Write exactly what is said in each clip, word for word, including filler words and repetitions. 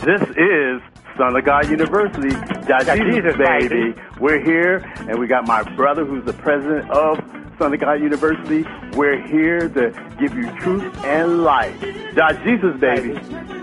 This is Son of God University. God Jesus, baby. We're here, and we got my brother who's the president of Son of God University. We're here to give you truth and light. God Jesus, baby.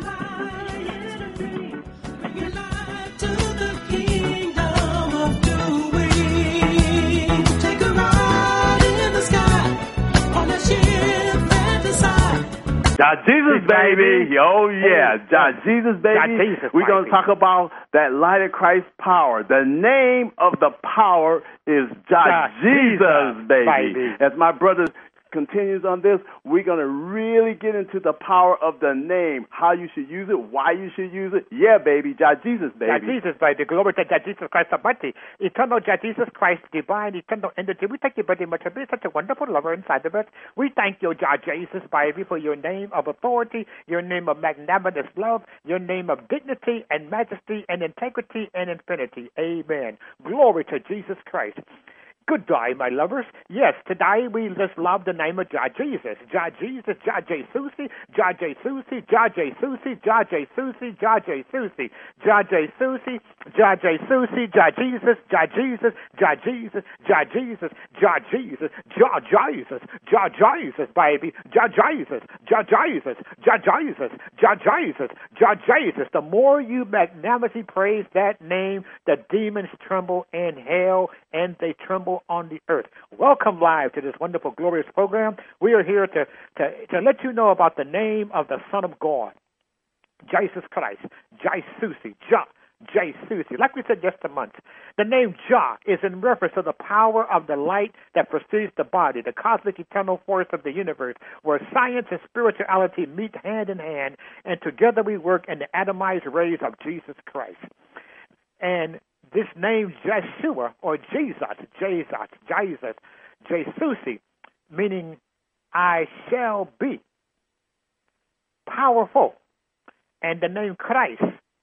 God Jesus, baby. Oh, yeah. God Jesus, baby. We're going to talk about that light of Christ's power. The name of the power is God Jesus, baby. As my brother continues on this, we're going to really get into the power of the name, how you should use it, why you should use it. Yeah, baby. God Jesus, baby. God Jesus, baby. Glory to God Jesus Christ Almighty. Eternal God Jesus Christ, divine, eternal entity. We thank you very much for being such a wonderful lover inside of us. We thank you, God Jesus, baby, for your name of authority, your name of magnanimous love, your name of dignity and majesty and integrity and infinity. Amen. Glory to Jesus Christ. Good day, my lovers. Yes, today we just love the name of God Jesus. God Jesus, God Jesus, God Jesus, God Jesus, God Jesus, God Jesus, God Jesus, God Jesus, God Jesus, God Jesus, God Jesus, God Jesus, God Jesus, God Jesus, God Jesus, baby, God Jesus, God Jesus, God Jesus, God Jesus, God Jesus. The more you magnanimously praise that name, the demons tremble in hell and they tremble on the earth. Welcome live to this wonderful, glorious program. We are here to, to, to let you know about the name of the Son of God, Jesus Christ, Jesus, Jah, Jesus. Like we said just a month, the name Jah is in reference to the power of the light that precedes the body, the cosmic eternal force of the universe, where science and spirituality meet hand in hand, and together we work in the atomized rays of Jesus Christ. And this name Jeshua, or Jesus, Jesus, Jesus, Jesus, meaning I shall be powerful. And the name Christ,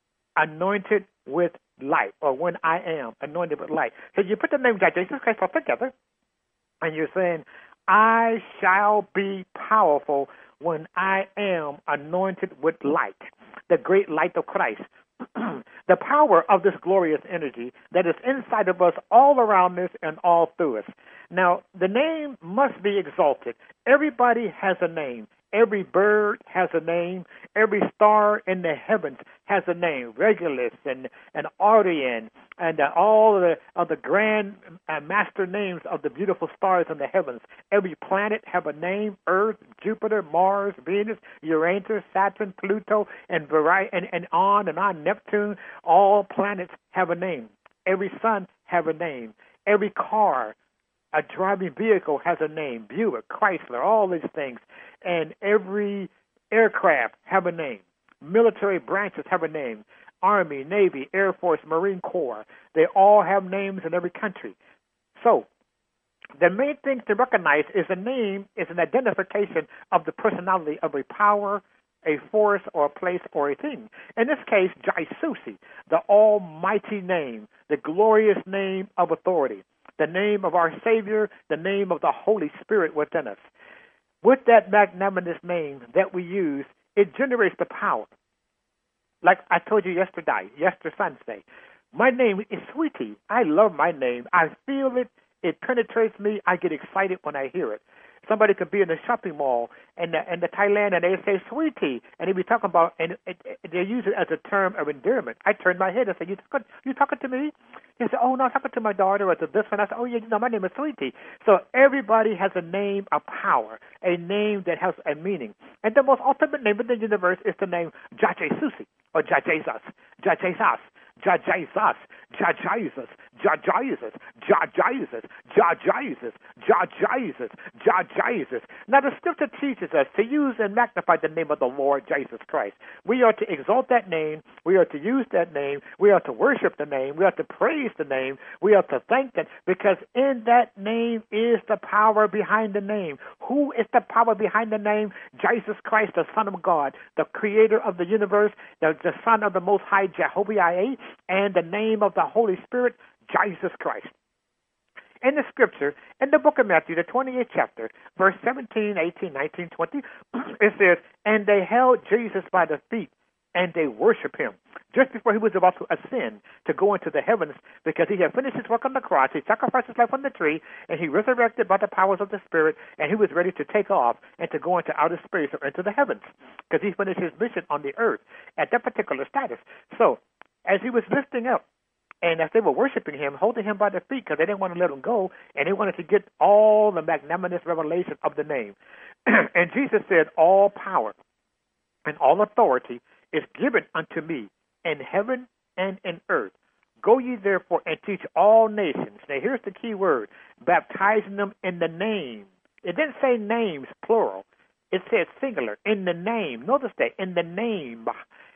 anointed with light, or when I am anointed with light. So you put the name Jesus Christ all together, and you're saying, I shall be powerful when I am anointed with light, the great light of Christ. The power of this glorious energy that is inside of us, all around us and all through us. Now, the name must be exalted. Everybody has a name. Every bird has a name. Every star in the heavens has a name. Regulus and, and Orion and uh, all of the, of the grand uh, master names of the beautiful stars in the heavens. Every planet have a name. Earth, Jupiter, Mars, Venus, Uranus, Saturn, Pluto, and, vari- and, and on and on. Neptune. All planets have a name. Every sun have a name. Every car, a driving vehicle has a name. Buick, Chrysler, all these things. And every aircraft have a name. Military branches have a name. Army, Navy, Air Force, Marine Corps. They all have names in every country. So the main thing to recognize is a name is an identification of the personality of a power, a force, or a place, or a thing. In this case, Jesus, the almighty name, the glorious name of authority, the name of our Savior, the name of the Holy Spirit within us. With that magnanimous name that we use, it generates the power. Like I told you yesterday, yesterday Sunday, my name is Sweetie. I love my name. I feel it. It penetrates me. I get excited when I hear it. Somebody could be in the shopping mall and the, and the Thailand and they say Sweetie, and they be talking about, and it, it, they use it as a term of endearment. I turn my head and say, you talking, you talking to me? They say, oh, no, I'm talking to my daughter or to this one. I say, oh, yeah, you know, my name is Sweetie. So everybody has a name of power, a name that has a meaning. And the most ultimate name in the universe is the name Jah Jesus, or Jah Jesus, Jah Jesus, Jah Jesus, Jah Jesus, Jah Jesus, Jah Jesus, Jah Jesus, Jah Jesus, Jah Jesus. Now the scripture teaches us to use and magnify the name of the Lord Jesus Christ. We are to exalt that name. We are to use that name. We are to worship the name. We are to praise the name. We are to thank that, because in that name is the power behind the name. Who is the power behind the name? Jesus Christ, the Son of God, the creator of the universe, the, the Son of the Most High, Jehovah, and the name of the Holy Spirit, Jesus Christ. In the scripture, in the book of Matthew, the twenty-eighth chapter, verse seventeen, eighteen, nineteen, twenty, it says, and they held Jesus by the feet and they worship him. Just before he was about to ascend to go into the heavens, because he had finished his work on the cross, he sacrificed his life on the tree, and he resurrected by the powers of the Spirit, and he was ready to take off and to go into outer space or into the heavens, because he finished his mission on the earth at that particular status. So, as he was lifting up, and as they were worshiping him, holding him by the feet, because they didn't want to let him go, and they wanted to get all the magnanimous revelation of the name. And Jesus said, all power and all authority is given unto me in heaven and in earth. Go ye therefore and teach all nations. Now here's the key word, baptizing them in the name. It didn't say names, plural. It said singular, in the name. Notice that, in the name,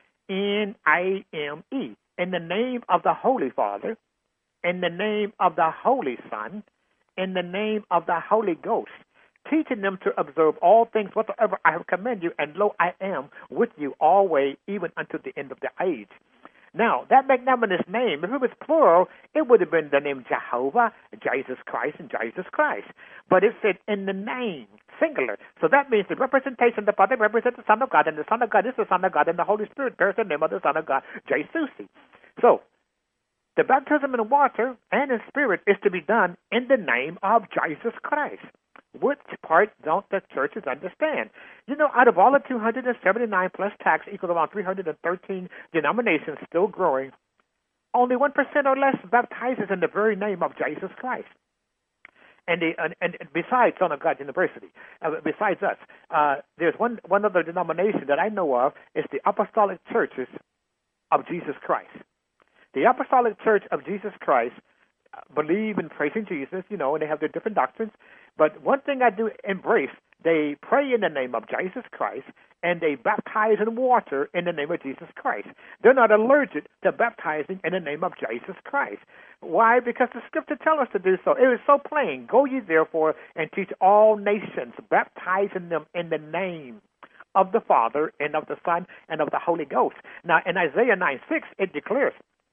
N I M E, in the name of the Holy Father, in the name of the Holy Son, in the name of the Holy Ghost, teaching them to observe all things whatsoever I have commanded you, and lo, I am with you always, even unto the end of the age. Now, that magnanimous name, if it was plural, it would have been the name Jehovah, Jesus Christ, and Jesus Christ. But it said in the name, singular. So that means the representation, the Father represents the Son of God, and the Son of God is the Son of God, and the Holy Spirit bears the name of the Son of God, Jesus. So, the baptism in water and in spirit is to be done in the name of Jesus Christ. Which part don't the churches understand? You know, out of all the two hundred seventy-nine plus tax equal around three hundred thirteen denominations still growing, only one percent or less baptizes in the very name of Jesus Christ. And, the, and, and besides Son of God University, uh, besides us, uh, there's one, one other denomination that I know of, is the Apostolic Churches of Jesus Christ. The Apostolic Church of Jesus Christ believe in praising Jesus, you know, and they have their different doctrines. But one thing I do embrace, they pray in the name of Jesus Christ, and they baptize in water in the name of Jesus Christ. They're not allergic to baptizing in the name of Jesus Christ. Why? Because the Scripture tells us to do so. It is so plain. Go ye therefore and teach all nations, baptizing them in the name of the Father and of the Son and of the Holy Ghost. Now, in Isaiah nine six, it declares,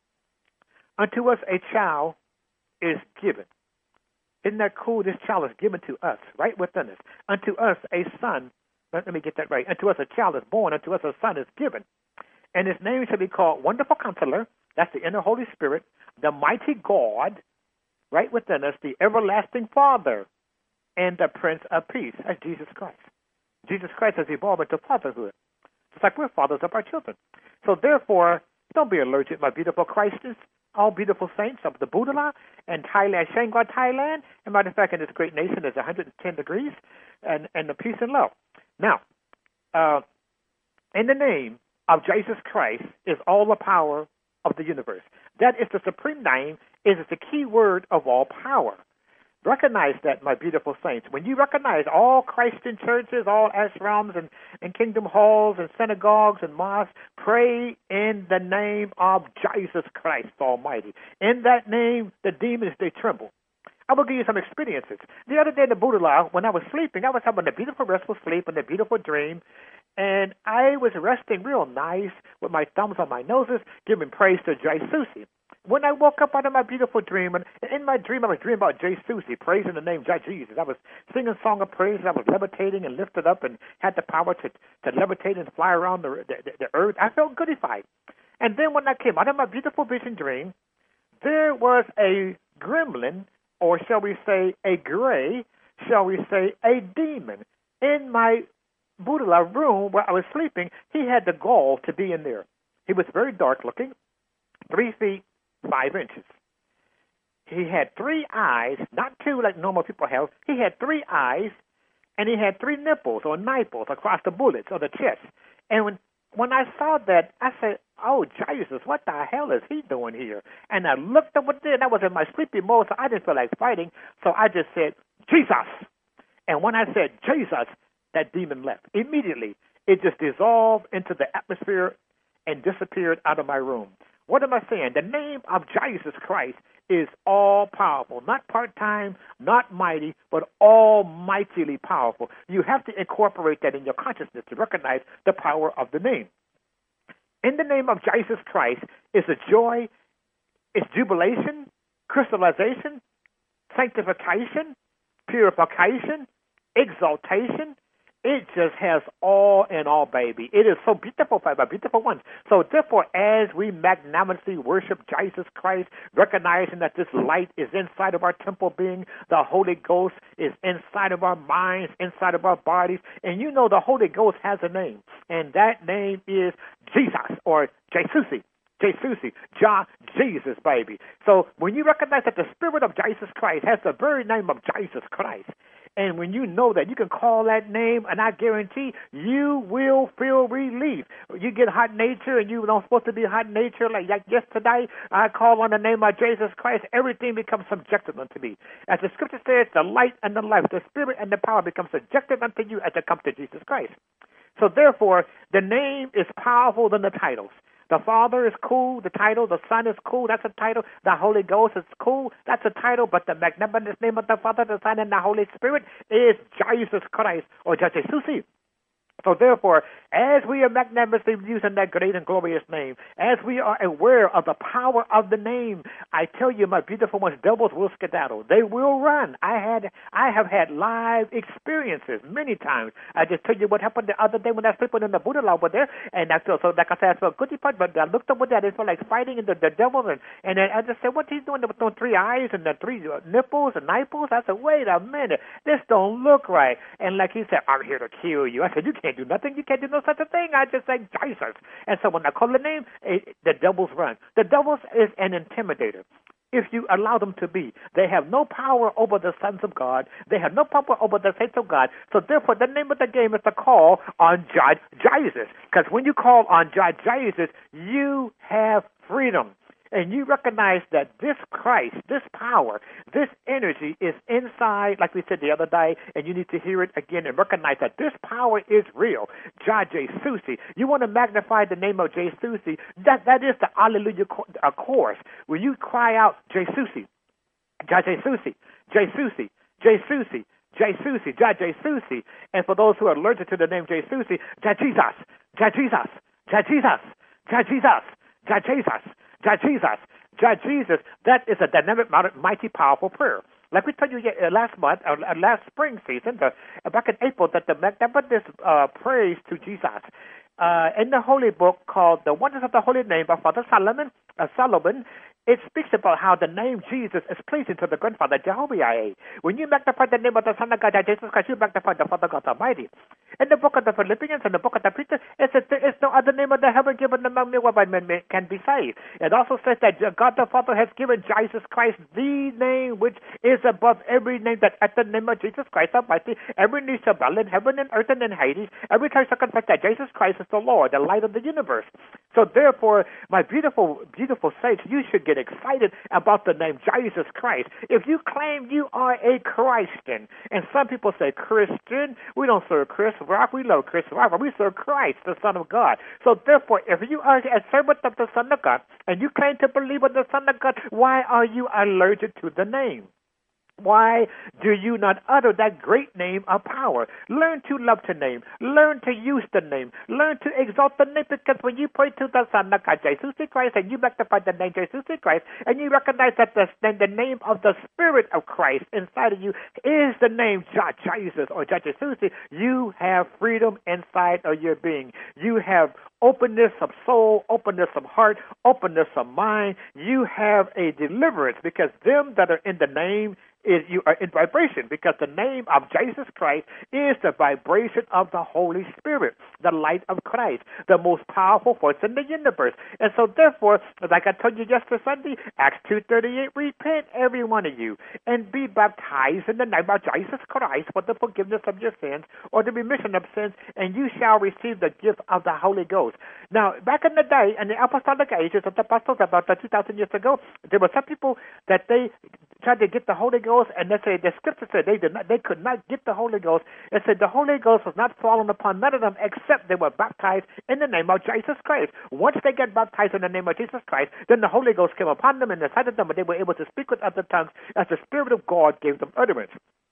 unto us a child is given. Isn't that cool? This child is given to us, right within us. Unto us a son, let me get that right. Unto us a child is born, unto us a son is given. And his name shall be called Wonderful Counselor, that's the inner Holy Spirit, the Mighty God, right within us, the Everlasting Father, and the Prince of Peace. That's Jesus Christ. Jesus Christ has evolved into fatherhood. It's like we're fathers of our children. So therefore, don't be allergic, my beautiful Christians, all beautiful saints of the Budala and Thailand, Shanghai, Thailand. As a matter of fact, in this great nation, it's one hundred ten degrees, and, and the peace and love. Now, uh, in the name of Jesus Christ is all the power of the universe. That is the supreme name, is the key word of all power. Recognize that, my beautiful saints. When you recognize all Christian churches, all ashrams and, and kingdom halls and synagogues and mosques, pray in the name of Jesus Christ Almighty. In that name, the demons, they tremble. I will give you some experiences. The other day in the Budala, when I was sleeping, I was having a beautiful restful sleep and a beautiful dream, and I was resting real nice with my thumbs on my noses, giving praise to Jesus. When I woke up out of my beautiful dream, and in my dream I was dreaming about Jay Susie, praising the name of Jesus. I was singing a song of praise, and I was levitating and lifted up and had the power to, to levitate and fly around the, the, the earth. I felt goodified. And then when I came out of my beautiful vision dream, there was a gremlin, or shall we say a gray, shall we say a demon, in my Budala room where I was sleeping. He had the gall to be in there. He was very dark looking, three feet, five inches. He had three eyes, not two like normal people have. He had three eyes, and he had three nipples or nipples across the bullets or the chest. And when when I saw that, I said, oh, Jesus, what the hell is he doing here? And I looked over there, and I was in my sleepy mode, so I didn't feel like fighting. So I just said, Jesus. And when I said Jesus, that demon left. Immediately, it just dissolved into the atmosphere and disappeared out of my room. What am I saying? The name of Jesus Christ is all-powerful, not part-time, not mighty, but almightily powerful. You have to incorporate that in your consciousness to recognize the power of the name. In the name of Jesus Christ is a joy, is jubilation, crystallization, sanctification, purification, exaltation, It just has all in all, baby. It is so beautiful for the beautiful ones. So therefore, as we magnanimously worship Jesus Christ, recognizing that this light is inside of our temple being, the Holy Ghost is inside of our minds, inside of our bodies, and you know the Holy Ghost has a name, and that name is Jesus or Jesus. Jesus, Jah, Jesus, baby. So when you recognize that the Spirit of Jesus Christ has the very name of Jesus Christ, and when you know that you can call that name, and I guarantee you will feel relief. You get hot nature, and you're not supposed to be hot nature. Like, like yesterday, I call on the name of Jesus Christ. Everything becomes subjective unto me. As the Scripture says, the light and the life, the Spirit and the power become subjective unto you as it comes to Jesus Christ. So therefore, the name is powerful than the titles. The Father is cool, the title. The Son is cool, that's a title. The Holy Ghost is cool, that's a title. But the magnanimous name of the Father, the Son, and the Holy Spirit is Jesus Christ, or Jesus. So therefore, as we are magnanimously using that great and glorious name, as we are aware of the power of the name, I tell you, my beautiful ones, devils will skedaddle. They will run. I had, I have had live experiences many times. I just tell you what happened the other day when I was sleeping in the Buddha over there, and I felt, so like I said, I felt goody part, but I looked over there, they felt like fighting in the, the devil, and, and I just said, what he's doing with those three eyes and the three nipples and nipples? I said, wait a minute, this don't look right. And like he said, I'm here to kill you. I said, you can't do nothing. You can't do no such a thing. I just say Jesus. And so when I call the name, it, the devils run. The devils is an intimidator. If you allow them to be, they have no power over the sons of God. They have no power over the saints of God. So therefore, the name of the game is to call on Jesus. Because when you call on Jesus, you have freedom. And you recognize that this Christ, this power, this energy is inside, like we said the other day, and you need to hear it again and recognize that this power is real. Jah Jesus. You want to magnify the name of Jesus? That, that is the Alleluia chorus. When you cry out Jesus, Jah Jesus, Jesus, Jesus, Jesus, Jah Jesus. And for those who are allergic to the name Jesus, Jah Jesus, Jah Jesus, Jah Jesus, Jah Jesus, Jah Jesus. Jah Jesus, Jah Jesus, that is a dynamic, mighty, powerful prayer. Like we told you last month, or last spring season, the, back in April, that the this uh, praise to Jesus uh, in the Holy Book called The Wonders of the Holy Name by Father Solomon, uh, Solomon, it speaks about how the name Jesus is pleasing to the grandfather Jehovah. When you magnify the name of the Son of God, Jesus Christ, you magnify the Father God Almighty. In the book of the Philippians and the book of the Peter, it says there is no other name of the heaven given among men whereby men can be saved. It also says that God the Father has given Jesus Christ the name which is above every name, that at the name of Jesus Christ Almighty, every knee shall bow in heaven and earth and in Hades, every tongue shall confess that Jesus Christ is the Lord, the light of the universe. So therefore, my beautiful, beautiful saints, you should get excited about the name Jesus Christ. If you claim you are a Christian, and some people say Christian, we don't serve Chris Rock, we love Chris Rock, but we serve Christ, the Son of God. So therefore, if you are a servant of the Son of God, and you claim to believe in the Son of God, why are you allergic to the name? Why do you not utter that great name of power? Learn to love the name. Learn to use the name. Learn to exalt the name, because when you pray to the Son of God, Jesus Christ, and you magnify the name Jesus Christ, and you recognize that the, the name of the Spirit of Christ inside of you is the name Jesus or Jesus, you have freedom inside of your being. You have openness of soul, openness of heart, openness of mind. You have a deliverance, because them that are in the name is you are in vibration, because the name of Jesus Christ is the vibration of the Holy Spirit, the light of Christ, the most powerful force in the universe. And so therefore, like I told you yesterday Sunday, Acts two thirty-eight, repent every one of you and be baptized in the name of Jesus Christ for the forgiveness of your sins or the remission of sins, and you shall receive the gift of the Holy Ghost. Now, back in the day, in the apostolic ages of the apostles, about two thousand years ago, there were some people that they tried to get the Holy Ghost, and they say the Scripture said they did not, they could not get the Holy Ghost. It said the Holy Ghost was not fallen upon none of them except they were baptized in the name of Jesus Christ. Once they got baptized in the name of Jesus Christ, then the Holy Ghost came upon them and decided them, and they were able to speak with other tongues as the Spirit of God gave them utterance.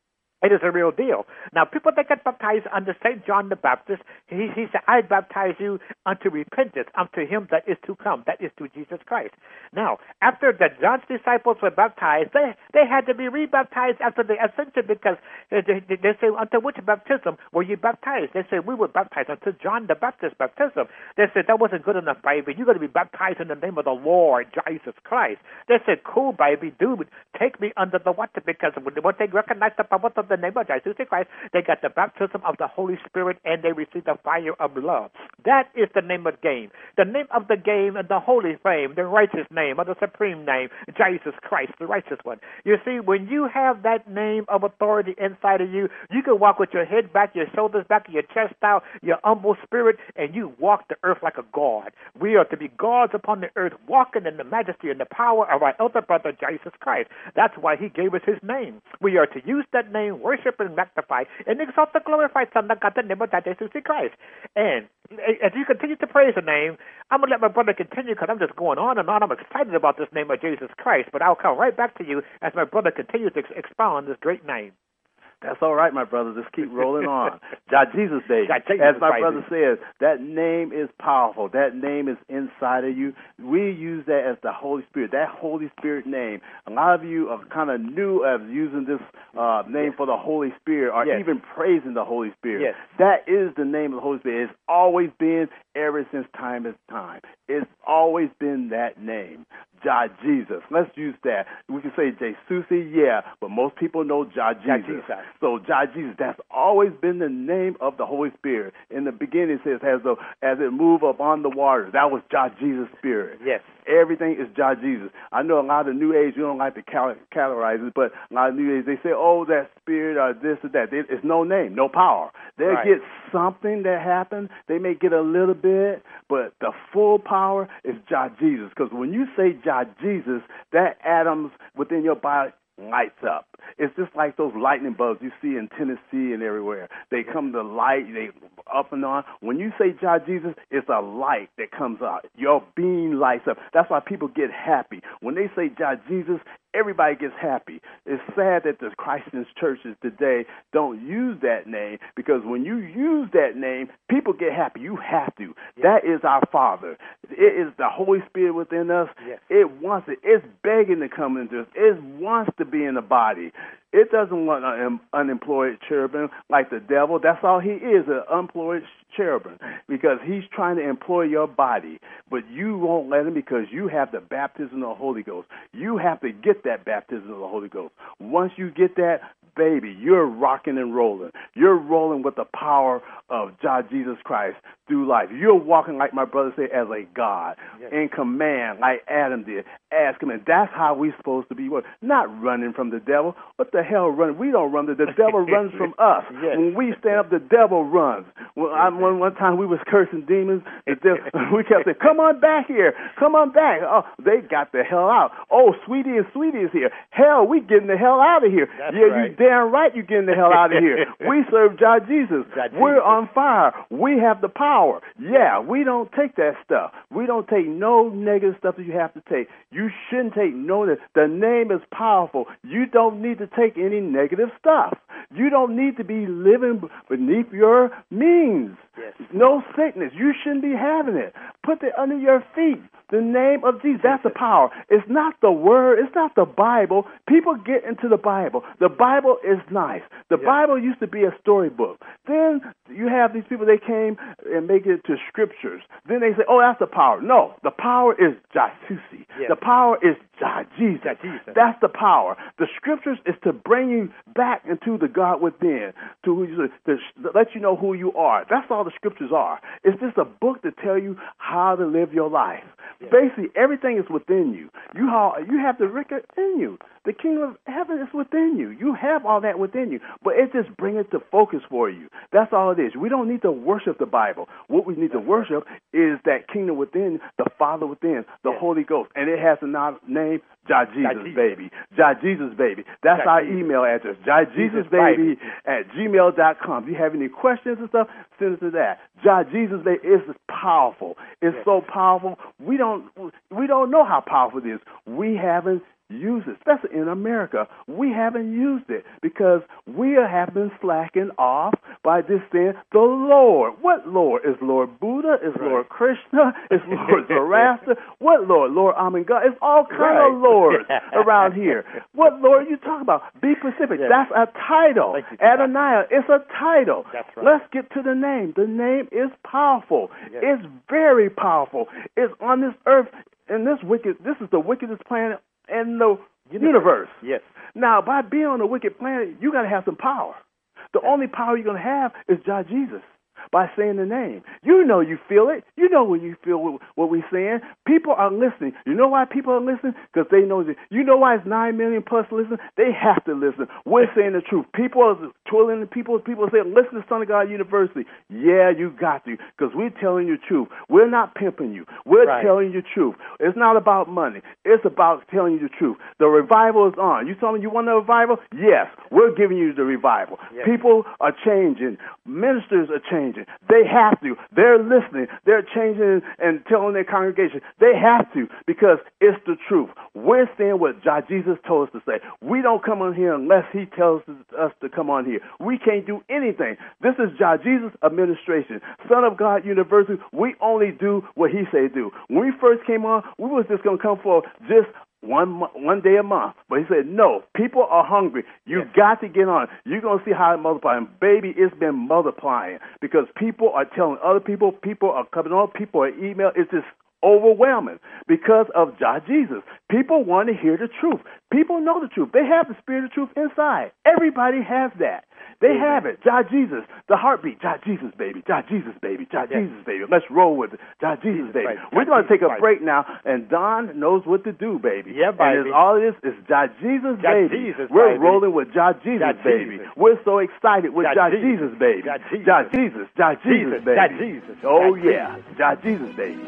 It is a real deal. Now, people that get baptized under Saint John the Baptist, he, he said, I baptize you unto repentance, unto him that is to come, that is to Jesus Christ. Now, after the John's disciples were baptized, they, they had to be rebaptized after the ascension because they, they, they say, unto which baptism were you baptized? They said, we were baptized unto John the Baptist baptism. They said, that wasn't good enough, baby. You're going to be baptized in the name of the Lord Jesus Christ. They said, cool, baby, dude, take me under the water, because when they recognized the power of the name of Jesus Christ, they got the baptism of the Holy Spirit and they received the fire of love. That is the name of the game. The name of the game and the holy fame, the righteous name or the supreme name, Jesus Christ, the righteous one. You see, when you have that name of authority inside of you, you can walk with your head back, your shoulders back, your chest out, your humble spirit, and you walk the earth like a god. We are to be gods upon the earth, walking in the majesty and the power of our elder brother, Jesus Christ. That's why he gave us his name. We are to use that name, worship and magnify, and exalt the glorified Son of God, the name of Jesus Christ. And as you continue to praise the name, I'm going to let my brother continue because I'm just going on and on. I'm excited about this name of Jesus Christ, but I'll come right back to you as my brother continues to ex- expound this great name. That's all right, my brother. Just keep rolling on. God Jesus, baby. God Jesus, As my baby. brother says, that name is powerful. That name is inside of you. We use that as the Holy Spirit, that Holy Spirit name. A lot of you are kind of new at using this uh, name yes. for the Holy Spirit or yes. even praising the Holy Spirit. Yes. That is the name of the Holy Spirit. It's always been ever since time is time. It's always been that name. Jah Jesus. Let's use that. We can say Jesus, yeah, but most people know Jah Jesus. Jesus. So Jah Jesus, that's always been the name of the Holy Spirit. In the beginning, it says, as, the, as it moved upon the waters, that was Jah Jesus' spirit. Yes. Everything is Jah Jesus. I know a lot of New Age, you don't like to cal- categorize it, but a lot of New Age, they say, oh, that spirit or this or that. It's no name, no power. They'll right. get something that happened. They may get a little bit, but the full power is Jah Jesus. Because when you say Jah Jesus, that atoms within your body lights up. It's just like those lightning bugs you see in Tennessee and everywhere. They come to light, they up and on. When you say Jah Jesus, it's a light that comes out. Your being lights up. That's why people get happy. When they say Jah Jesus, everybody gets happy. It's sad that the Christian churches today don't use that name, because when you use that name, people get happy. You have to. Yes. That is our Father. It is the Holy Spirit within us. Yes. It wants it. It's begging to come into us. It wants to be in the body. It doesn't want an unemployed cherubim like the devil. That's all he is, an unemployed cherubim, because he's trying to employ your body. But you won't let him because you have the baptism of the Holy Ghost. You have to get that baptism of the Holy Ghost. Once you get that, baby, you're rocking and rolling. You're rolling with the power of Jah Jesus Christ through life. You're walking, like my brother said, as a God, yes. in command, like Adam did. Ask him, and that's how we're supposed to be. Not running from the devil. What the hell running? We don't run. The, the devil runs from us. Yes. When we stand up, the devil runs. Well, I, one, one time we was cursing demons. The devil, we kept saying, come on back here. Come on back. Oh, they got the hell out. Oh, Sweetie and Sweetie is here. Hell, we getting the hell out of here. That's yeah, right. You damn right you getting the hell out of here. We serve Jah Jesus. God We're Jesus. on fire. We have the power. Yeah, we don't take that stuff. We don't take no negative stuff that you have to take. You shouldn't take no. The name is powerful. You don't need to take any negative stuff. You don't need to be living beneath your means. Yes. No sickness. You shouldn't be having it. Put it under your feet. The name of Jesus. That's the power. It's not the word. It's not the Bible. People get into the Bible. The Bible is nice. The yes. Bible used to be a storybook. Then you have these people, they came and make it to scriptures. Then they say, oh, that's the power. No, the power is Jasusi. Yes. The power is Jah Jesus. Jah Jesus. That's the power. The scriptures is to bring you back into the God within, to, who you, to let you know who you are. That's all the scriptures are. It's just a book to tell you how to live your life. Yes. Basically, everything is within you. You have, you have the record in you. The kingdom of heaven is within you. You have all that within you, but it just brings it to focus for you. That's all it is. We don't need to worship the Bible. What we need to worship is that kingdom within, the Father within, the yes. Holy Ghost, and it has a name, Jah Jesus, baby. Jah Jesus, baby. That's Jah our Jesus. Email address, Jah Jesus, baby, at gmail dot com. If you have any questions and stuff, send it to that. Jah Jesus, baby, is powerful. It's yes. so powerful. We don't we don't know how powerful it is. We haven't use it, especially in America. We haven't used it because we have been slacking off by just saying the Lord. What Lord? Is Lord Buddha? Is right. Lord Krishna? Is Lord Zoroaster? What Lord? Lord Amen God? It's all kind right. of lords around here. What Lord are you talking about? Be specific. Yes. That's a title. Adonai, it's a title. That's right. Let's get to the name. The name is powerful. Yes. It's very powerful. It's on this earth, and this wicked. This is the wickedest planet in the universe. universe. Yes. Now, by being on the wicked planet, you got to have some power. The only power you're going to have is God Jesus. By saying the name. You know you feel it. You know when you feel what we're saying. People are listening. You know why people are listening? Because they know that. You know why it's nine million plus listening? They have to listen. We're saying the truth. People are twirling the people. People are saying, listen to Son of God University. Yeah, you got to. Because we're telling you the truth. We're not pimping you. We're right. telling you the truth. It's not about money. It's about telling you the truth. The revival is on. You telling me you want a revival? Yes. We're giving you the revival. Yes. People are changing. Ministers are changing. They have to. They're listening. They're changing and telling their congregation. They have to because it's the truth. We're saying what God Jesus told us to say. We don't come on here unless he tells us to come on here. We can't do anything. This is God Jesus administration. Son of God University, we only do what he say do. When we first came on, we was just going to come for just One one day a month. But he said, no, people are hungry. You yes. got to get on it. You're going to see how it multiplies. Baby, it's been multiplying because people are telling other people, people are coming on, people are email. It's just overwhelming because of God Jesus. People want to hear the truth. People know the truth. They have the spirit of truth inside. Everybody has that. They Amen. Have it. God Jesus, the heartbeat. God Jesus, baby. God Jesus, baby. God yes. Jesus, baby. Let's roll with it. God Jesus, Jesus baby. Right. We're going to take a right. break now, and Don knows what to do, baby. Yeah, baby. And all it is is God Jesus, God baby. Jesus, We're baby. rolling with God Jesus, God baby. Jesus. We're so excited with God, God Jesus. Jesus, baby. God Jesus. God Jesus. God Jesus, baby. God Jesus. Oh, God yeah. Jesus. God Jesus, baby.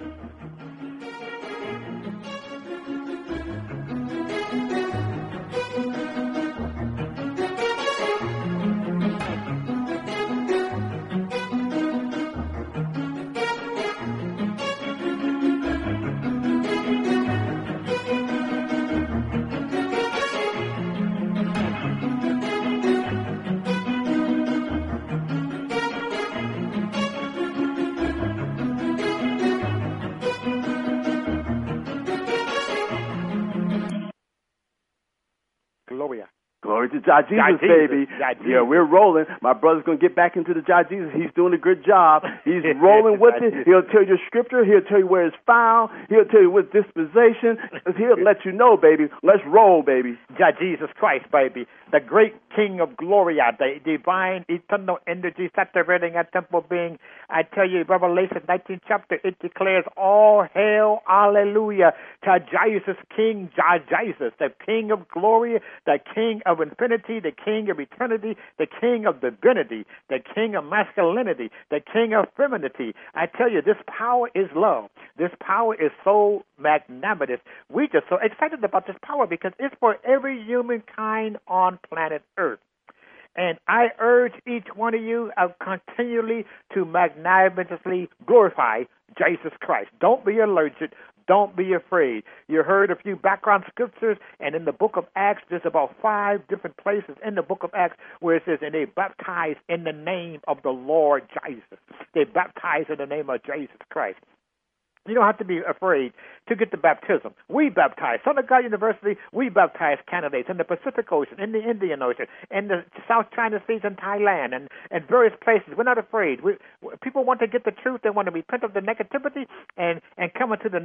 Gloria. Glory to God Jesus, God Jesus, baby. God Jesus. Yeah, we're rolling. My brother's going to get back into the God Jesus. He's doing a good job. He's rolling with it. He'll tell you the scripture. He'll tell you where it's found. He'll tell you what dispensation. He'll let you know, baby. Let's roll, baby. God Jesus Christ, baby. The great King of Gloria, the divine eternal energy saturating our temple being. I tell you, Revelation nineteenth chapter, it declares all hail, hallelujah, to Jesus, King God Jesus, the King of Glory, the King of infinity, the King of eternity, the King of divinity, the King of masculinity, the King of femininity. I tell you, this power is love. This power is so magnanimous. We're just so excited about this power because it's for every humankind on planet Earth. And I urge each one of you uh, continually to magnanimously glorify Jesus Christ. Don't be allergic. Don't be afraid. You heard a few background scriptures, and in the book of Acts, there's about five different places in the book of Acts where it says, and they baptized in the name of the Lord Jesus. They baptized in the name of Jesus Christ. You don't have to be afraid to get the baptism. We baptize. Son of God University, we baptize candidates in the Pacific Ocean, in the Indian Ocean, in the South China Seas in Thailand, and, and various places. We're not afraid. We, people want to get the truth. They want to repent of the negativity and, and come into the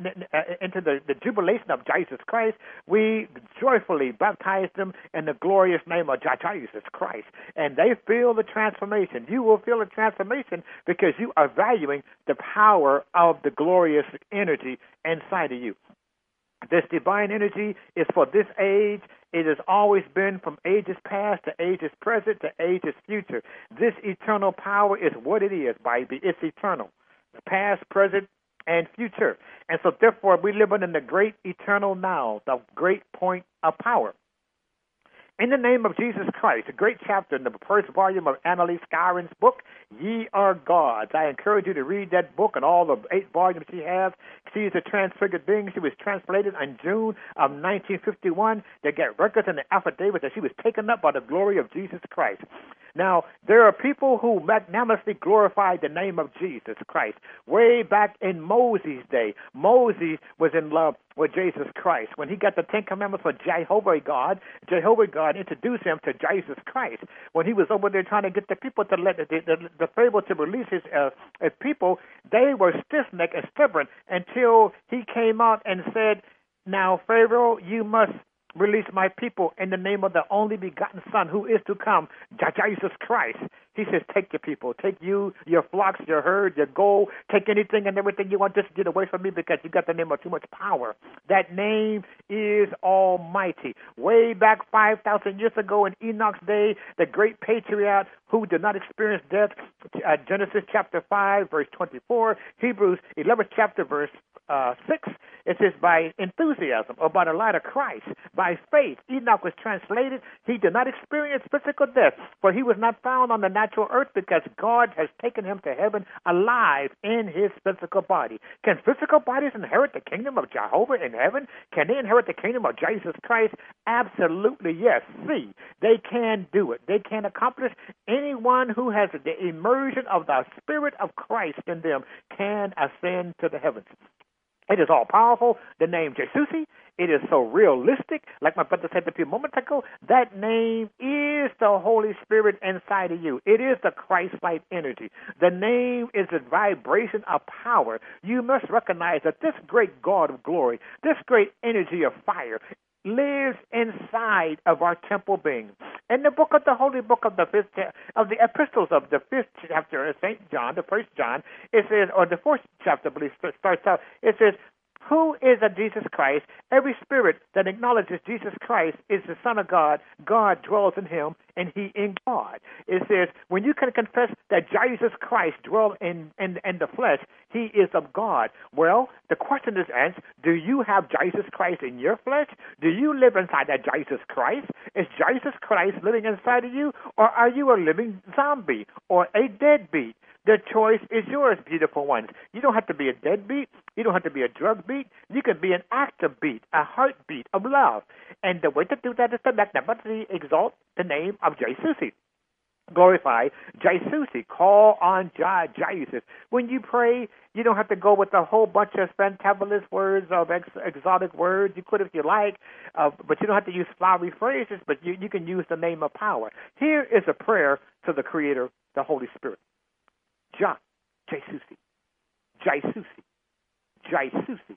into the, the jubilation of Jesus Christ. We joyfully baptize them in the glorious name of Jesus Christ. And they feel the transformation. You will feel the transformation because you are valuing the power of the glorious energy inside of you. This divine energy is for this age. It has always been from ages past to ages present to ages future. This eternal power is what it is, baby. It's eternal. Past, present, and future. And so therefore we live in the great eternal now, the great point of power. In the name of Jesus Christ, a great chapter in the first volume of Annalise Skyron's book, Ye Are Gods. I encourage you to read that book and all the eight volumes she has. She is a transfigured being. She was translated in June of nineteen fifty-one. They get records in the affidavit that she was taken up by the glory of Jesus Christ. Now, there are people who magnanimously glorified the name of Jesus Christ. Way back in Moses' day, Moses was in love with Jesus Christ. When he got the Ten Commandments for Jehovah God, Jehovah God introduced him to Jesus Christ. When he was over there trying to get the people to let the, the, the Pharaoh to release his, uh, his people, they were stiff-necked and stubborn until he came out and said, now, Pharaoh, you must release my people in the name of the only begotten Son who is to come, Jesus Christ. He says, take your people, take you, your flocks, your herd, your gold, take anything and everything you want, just get away from me because you got the name of too much power. That name is Almighty. Way back five thousand years ago in Enoch's day, the great patriarch who did not experience death, uh, Genesis chapter five, verse twenty-four, Hebrews eleventh chapter, verse uh, six, it says, by enthusiasm or by the light of Christ, by faith, Enoch was translated. He did not experience physical death, for he was not found on the natural earth because God has taken him to heaven alive in his physical body. Can physical bodies inherit the kingdom of Jehovah in heaven? Can they inherit the kingdom of Jesus Christ? Absolutely, yes. See, they can do it. They can accomplish. Anyone who has the immersion of the Spirit of Christ in them can ascend to the heavens. It is all powerful. The name Jesusi, it is so realistic. Like my brother said a few moments ago, that name is the Holy Spirit inside of you. It is the Christ-like energy. The name is the vibration of power. You must recognize that this great God of glory, this great energy of fire, lives inside of our temple being. In the book of the holy book of the fifth of the epistles of the fifth chapter of Saint John, the first John, it says, or the fourth chapter, I believe, starts out, it says, who is a Jesus Christ? Every spirit that acknowledges Jesus Christ is the Son of God. God dwells in him, and he in God. It says, when you can confess that Jesus Christ dwells in, in, in the flesh, he is of God. Well, the question is asked, do you have Jesus Christ in your flesh? Do you live inside that Jesus Christ? Is Jesus Christ living inside of you, or are you a living zombie or a deadbeat? The choice is yours, beautiful ones. You don't have to be a deadbeat. You don't have to be a drug beat. You can be an active beat, a heartbeat of love. And the way to do that is to magnanimously exalt the name of Jesusi. Glorify Jesusi. Call on Jesus. When you pray, you don't have to go with a whole bunch of fantabulous words of ex- exotic words. You could if you like, uh, but you don't have to use flowery phrases, but you, you can use the name of power. Here is a prayer to the Creator, the Holy Spirit. Ja, Jesusi, Jesusi, Jesusi,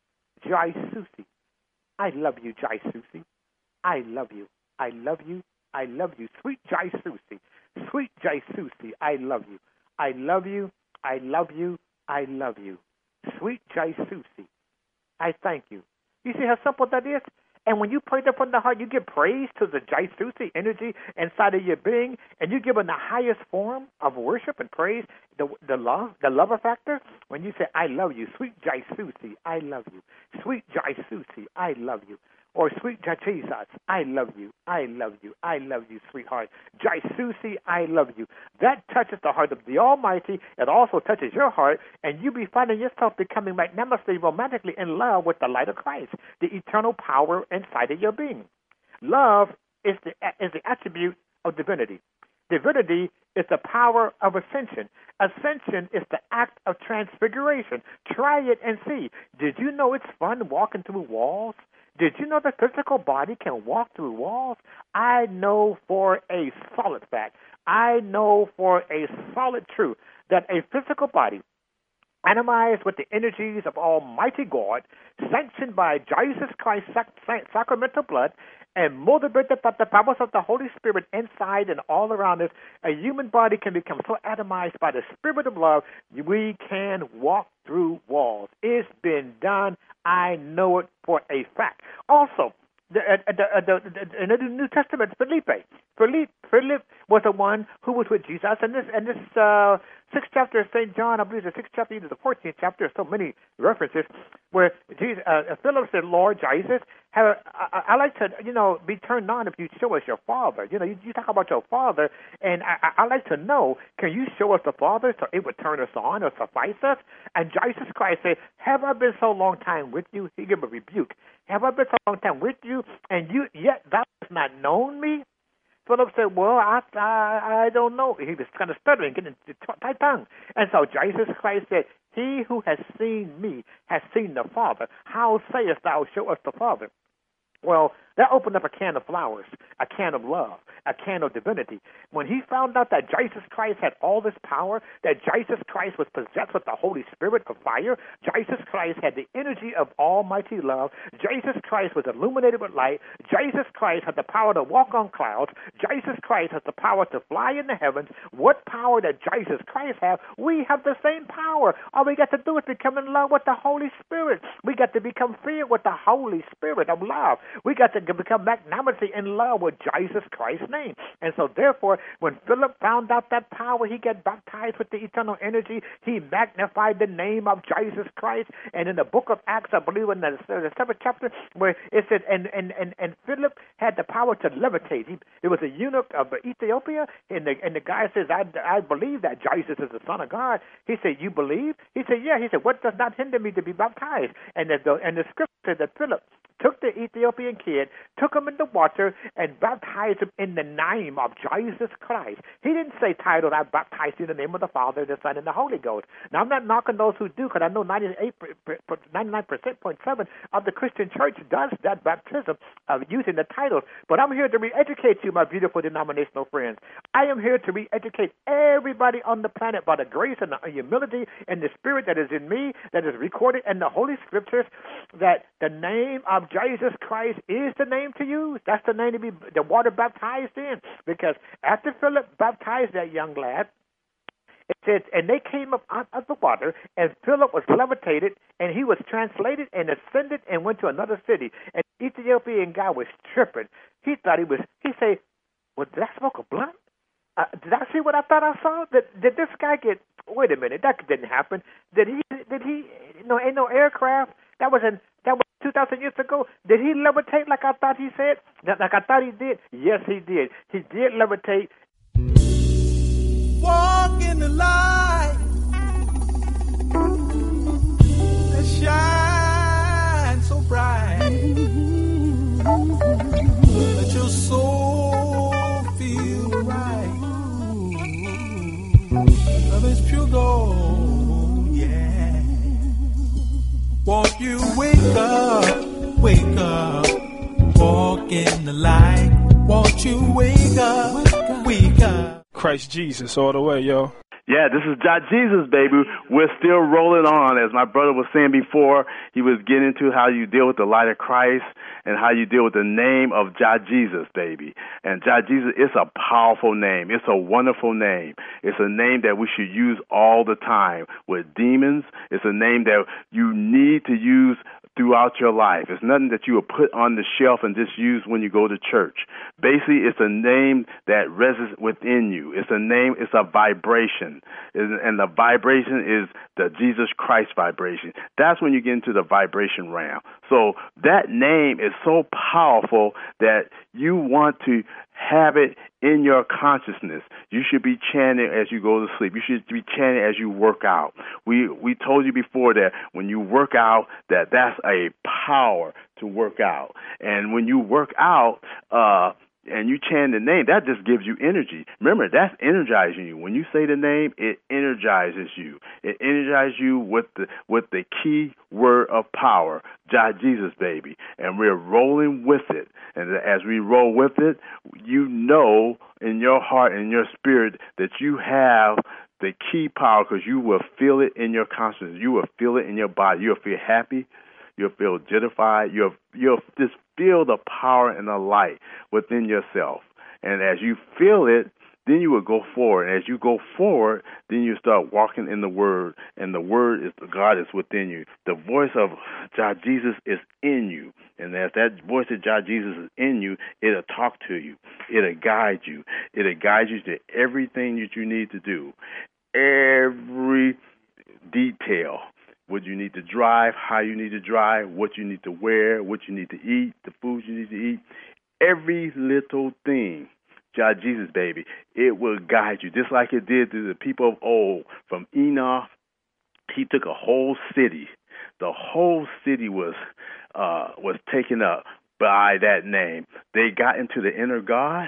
Jesusi. I love you, Jesusi. I love you. I love you. I love you. Sweet Jesusi. Sweet Jesusi. I love you. I love you. I love you. I love you. Sweet Jesusi. I thank you. You see how simple that is? And when you pray that from the heart, you give praise to the Jesusi energy inside of your being, and you give them the highest form of worship and praise, the the love, the lover factor. When you say, I love you, sweet Jesusi, I love you. Sweet Jesusi, I love you. Or sweet Jesus, I love you, I love you, I love you, sweetheart. Jesusi, I love you. That touches the heart of the Almighty. It also touches your heart, and you be finding yourself becoming magnanimously, romantically in love with the light of Christ, the eternal power inside of your being. Love is the is the attribute of divinity. Divinity is the power of ascension. Ascension is the act of transfiguration. Try it and see. Did you know it's fun walking through walls? Did you know the physical body can walk through walls? I know for a solid fact, I know for a solid truth that a physical body animized with the energies of Almighty God, sanctioned by Jesus Christ's sac- sacramental blood, and motivated by the powers of the Holy Spirit inside and all around us, a human body can become so atomized by the Spirit of love, we can walk through walls. It's been done. I know it for a fact. Also, the, uh, the, uh, the, the, in the New Testament, Felipe. Philip, Philip was the one who was with Jesus. And this, and this uh, sixth chapter of Saint John, I believe the sixth chapter, either the fourteenth chapter, so many references, where Jesus, uh, Philip said, Lord Jesus, have a, I, I like to, you know, be turned on if you show us your Father. You know, you, you talk about your Father, and I, I, I like to know, can you show us the Father so it would turn us on or suffice us? And Jesus Christ said, have I been so long time with you? He gave a rebuke. Have I been so long time with you, and you yet thou hast not known me? Philip said, well, I, I I don't know. He was kind of stuttering, getting tight tongue. And so Jesus Christ said, he who has seen me has seen the Father. How sayest thou, show us the Father? Well, that opened up a can of flowers, a can of love, a can of divinity. When he found out that Jesus Christ had all this power, that Jesus Christ was possessed with the Holy Spirit of fire, Jesus Christ had the energy of almighty love, Jesus Christ was illuminated with light, Jesus Christ had the power to walk on clouds, Jesus Christ has the power to fly in the heavens. What power that Jesus Christ has, we have the same power. All we got to do is become in love with the Holy Spirit. We got to become filled with the Holy Spirit of love. We got to become magnanimity in love with Jesus Christ's name. And so therefore, when Philip found out that power, he got baptized with the eternal energy. He magnified the name of Jesus Christ. And in the book of Acts, I believe in the, the seventh chapter, where it said, and, and, and, and Philip had the power to levitate. He, it was a eunuch of Ethiopia, and the, and the guy says, I, I believe that Jesus is the Son of God. He said, you believe? He said, yeah. He said, what does not hinder me to be baptized? And the, and the scripture said that Philip took the Ethiopian kid, took him in the water, and baptized him in the name of Jesus Christ. He didn't say, titled, I baptized you in the name of the Father, the Son, and the Holy Ghost. Now, I'm not knocking those who do, because I know ninety-eight, ninety-nine point seven of the Christian church does that baptism of using the title. But I'm here to re-educate you, my beautiful denominational friends. I am here to re-educate everybody on the planet by the grace and the humility and the spirit that is in me, that is recorded in the Holy Scriptures, that the name of Jesus Christ is the name to use. That's the name to be the water baptized in. Because after Philip baptized that young lad, it says, and they came up out of the water, and Philip was levitated, and he was translated and ascended and went to another city. And the Ethiopian guy was tripping. He thought he was, he said, well, did I smoke a blunt? Uh, did I see what I thought I saw? Did, did this guy get, wait a minute, that didn't happen. Did he, did he, you know, ain't no aircraft? That was in, that was two thousand years ago. Did he levitate like I thought he said? Like I thought he did? Yes, he did. He did levitate. Walk in the light that shines so bright. Let your soul feel right. Love is pure gold, yeah. Won't you wake up, wake up, walk in the light. Won't you wake up, wake up. Christ Jesus all the way, yo. Yeah, this is God Jesus, baby. We're still rolling on. As my brother was saying before, he was getting into how you deal with the light of Christ and how you deal with the name of God Jesus, baby. And God Jesus is a powerful name. It's a wonderful name. It's a name that we should use all the time with demons. It's a name that you need to use throughout your life. It's nothing that you will put on the shelf and just use when you go to church. Basically, it's a name that resonates within you. It's a name, it's a vibration. And the vibration is the Jesus Christ vibration. That's when you get into the vibration realm. So that name is so powerful that you want to have it in your consciousness. You should be chanting as you go to sleep. You should be chanting as you work out. We we told you before that when you work out, that that's a power to work out. And when you work out, uh, and you chant the name, that just gives you energy. Remember, that's energizing you. When you say the name, it energizes you. It energizes you with the with the key word of power, God Jesus, baby. And we're rolling with it. And as we roll with it, you know in your heart and your spirit that you have the key power, because you will feel it in your consciousness. You will feel it in your body. You'll feel happy. You'll feel jittified. You'll, you'll just feel the power and the light within yourself. And as you feel it, then you will go forward. And as you go forward, then you start walking in the Word, and the Word is God is within you. The voice of God Jesus is in you. And as that voice of God Jesus is in you, it'll talk to you. It'll guide you. It'll guide you to everything that you need to do. Every detail. What you need to drive, how you need to drive, what you need to wear, what you need to eat, the foods you need to eat. Every little thing. God Jesus, baby, it will guide you, just like it did to the people of old. From Enoch, he took a whole city. The whole city was uh, was taken up by that name. They got into the inner God.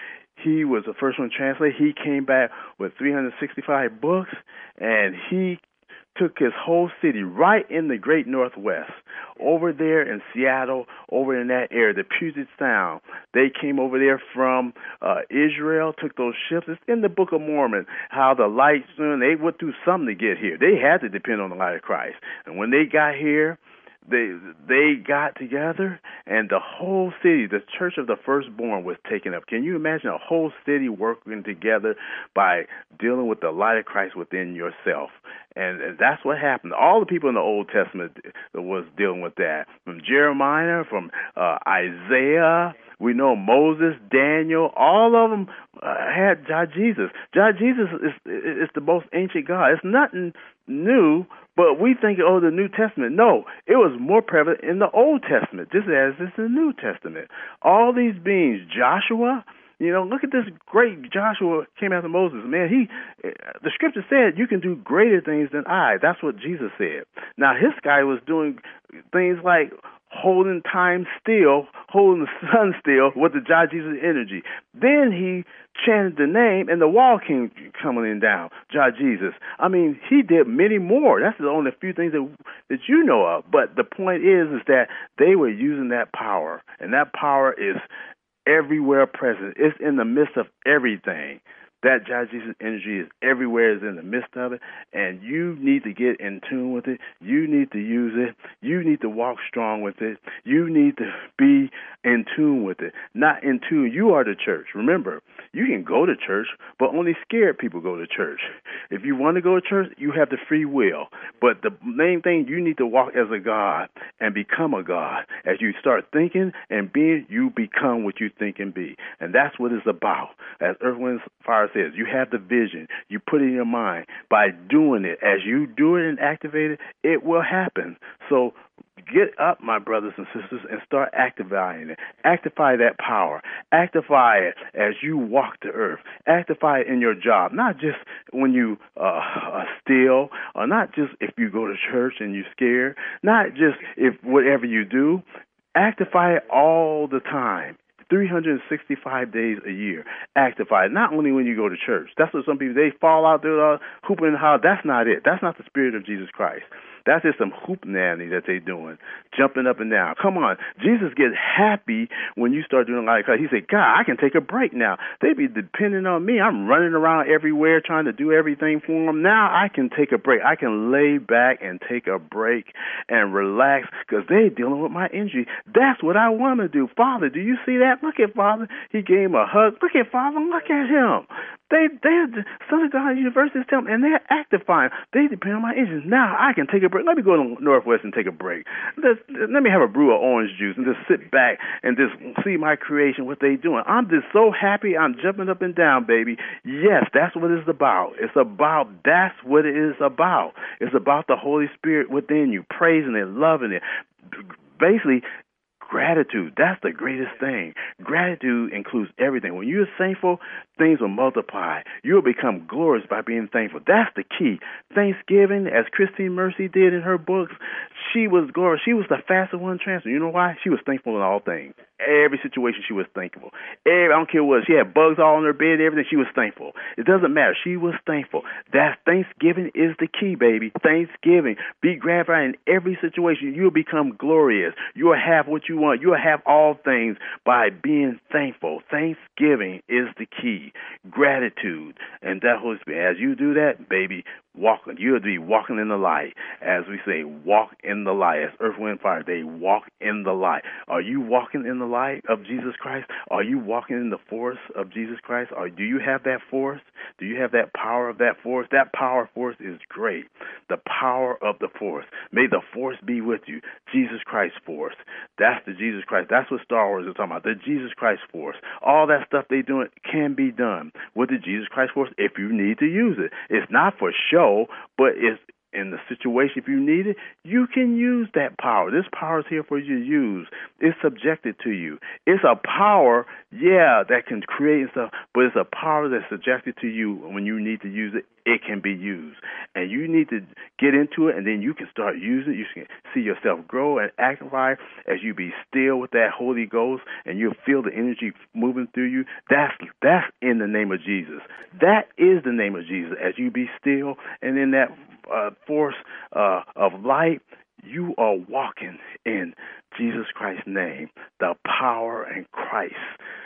He was the first one to translate. He came back with three hundred sixty-five books, and he took his whole city right in the great Northwest, over there in Seattle, over in that area, the Puget Sound. They came over there from uh, Israel, took those ships. It's in the Book of Mormon, how the light soon, they went through something to get here. They had to depend on the light of Christ. And when they got here, They they got together, and the whole city, the Church of the Firstborn, was taken up. Can you imagine a whole city working together by dealing with the light of Christ within yourself? And, and that's what happened. All the people in the Old Testament was dealing with that. From Jeremiah, from uh, Isaiah, we know Moses, Daniel, all of them uh, had God Jesus. God Jesus is, is the most ancient God. It's nothing new, but we think, oh, the New Testament. No, it was more prevalent in the Old Testament, just as it's in the New Testament. All these beings, Joshua, you know, look at this great Joshua came after Moses. Man, he, the scripture said, you can do greater things than I. That's what Jesus said. Now, his guy was doing things like holding time still, holding the sun still with the God Jesus energy. Then he chanted the name, and the wall came coming in down, God Jesus. I mean, he did many more. That's the only few things that that you know of. But the point is, is that they were using that power, and that power is everywhere present. It's in the midst of everything. That God Jesus energy is everywhere, is in the midst of it, and you need to get in tune with it. You need to use it. You need to walk strong with it. You need to be in tune with it. Not in tune. You are the church. Remember, you can go to church, but only scared people go to church. If you want to go to church, you have the free will. But the main thing, you need to walk as a God and become a God. As you start thinking and being, you become what you think and be. And that's what it's about. As Earth, Wind, Fire says, you have the vision. You put it in your mind. By doing it, as you do it and activate it, it will happen. So get up, my brothers and sisters, and start activating it. Actify that power. Actify it as you walk the earth. Actify it in your job, not just when you uh, steal, or not just if you go to church and you're scared, not just if whatever you do. Actify it all the time. three hundred sixty-five days a year. Actify it. Not only when you go to church. That's what some people, they fall out there uh, hooping and hollering. That's not it. That's not the spirit of Jesus Christ. That's just some hoop nanny that they're doing, jumping up and down. Come on. Jesus gets happy when you start doing like He said, God, I can take a break now. They be depending on me. I'm running around everywhere trying to do everything for them. Now I can take a break. I can lay back and take a break and relax because they're dealing with my injury. That's what I want to do. Father, do you see that? Look at Father. He gave him a hug. Look at Father. Look at him. They, they're the Son of God University, and they're actifying. They depend on my engines. Now I can take a break. Let me go to Northwest and take a break. Let's, let me have a brew of orange juice and just sit back and just see my creation, what they're doing. I'm just so happy. I'm jumping up and down, baby. Yes, that's what it's about. It's about, that's what it is about. It's about the Holy Spirit within you, praising it, loving it. Basically, gratitude, that's the greatest thing. Gratitude includes everything. When you're thankful, things will multiply. You'll become glorious by being thankful. That's the key. Thanksgiving, as Christine Mercy did in her books, she was glorious. She was the fastest one transfer. You know why? She was thankful in all things. Every situation, she was thankful. Every, I don't care what. She had bugs all in her bed, everything. She was thankful. It doesn't matter. She was thankful. That Thanksgiving is the key, baby. Thanksgiving. Be gratified in every situation. You'll become glorious. You'll have what you want. You'll have all things by being thankful. Thanksgiving is the key. Gratitude. And that Holy Spirit, as you do that, baby, walking. You'll be walking in the light. As we say, walk in the light. As Earth, Wind, Fire, they walk in the light. Are you walking in the light of Jesus Christ? Are you walking in the force of Jesus Christ? Or do you have that force? Do you have that power of that force? That power force is great. The power of the force. May the force be with you. Jesus Christ force. That's the Jesus Christ. That's what Star Wars is talking about. The Jesus Christ force. All that stuff they doing can be done with the Jesus Christ force if you need to use it. It's not for show, but it's in the situation, if you need it, you can use that power. This power is here for you to use. It's subjected to you. It's a power, yeah, that can create stuff, but it's a power that's subjected to you. When you need to use it, it can be used. And you need to get into it, and then you can start using it. You can see yourself grow and activate as you be still with that Holy Ghost, and you'll feel the energy moving through you. That's, that's in the name of Jesus. That is the name of Jesus. As you be still, and in that Uh, force uh, of light, you are walking in Jesus Christ's name, the power and Christ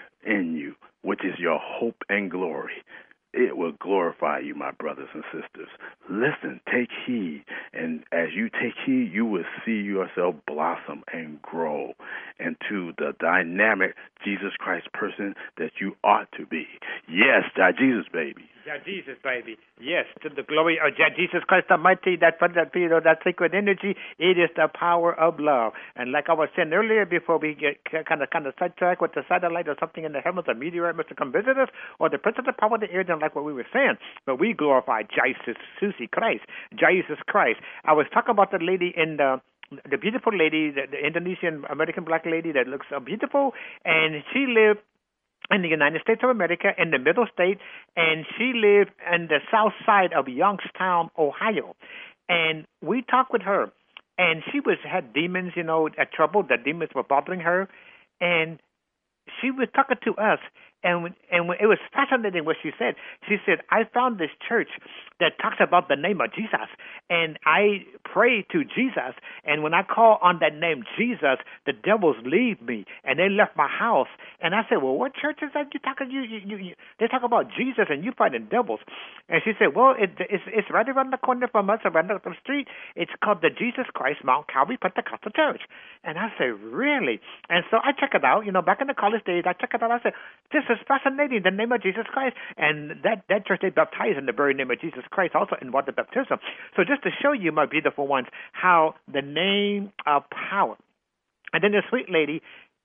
in you, which is your hope and glory. It will glorify you, my brothers and sisters. Listen, take heed, and as you take heed, you will see yourself blossom and grow into the dynamic Jesus Christ person that you ought to be. Yes, Jesus, baby. Yeah, Jesus, baby. Yes, to the glory of Jesus Christ Almighty, that that you know, that sacred energy, it is the power of love. And like I was saying earlier, before we get kind of kind of sidetracked with the satellite or something in the heavens, a meteorite must come visit us, or the prince of the power of the air, then like what we were saying. But we glorify Jesus, Susie Christ, Jesus Christ. I was talking about the lady in the. The beautiful lady, the, the Indonesian American black lady that looks so beautiful, and she lived in the United States of America, in the middle state, and she lived in the south side of Youngstown, Ohio. And we talked with her, and she was had demons, you know, at trouble. The demons were bothering her, and she was talking to us, and and it was fascinating what she said. She said, I found this church that talks about the name of Jesus, and I pray to Jesus, and when I call on that name Jesus, the devils leave me, and they left my house. And I said, well, what church is that you talking? You, you, you, you they talk about Jesus, and you fighting devils. And she said, well, it, it's it's right around the corner from us, around the street. It's called the Jesus Christ Mount Calvary Pentecostal Church. And I said, really? And so I check it out. You know, back in the college days, I check it out. I said, this is fascinating, the name of Jesus Christ. And that, that church, they baptized in the very name of Jesus Christ, also in water baptism. So just to show you, my beautiful ones, how the name of power. And then the sweet lady,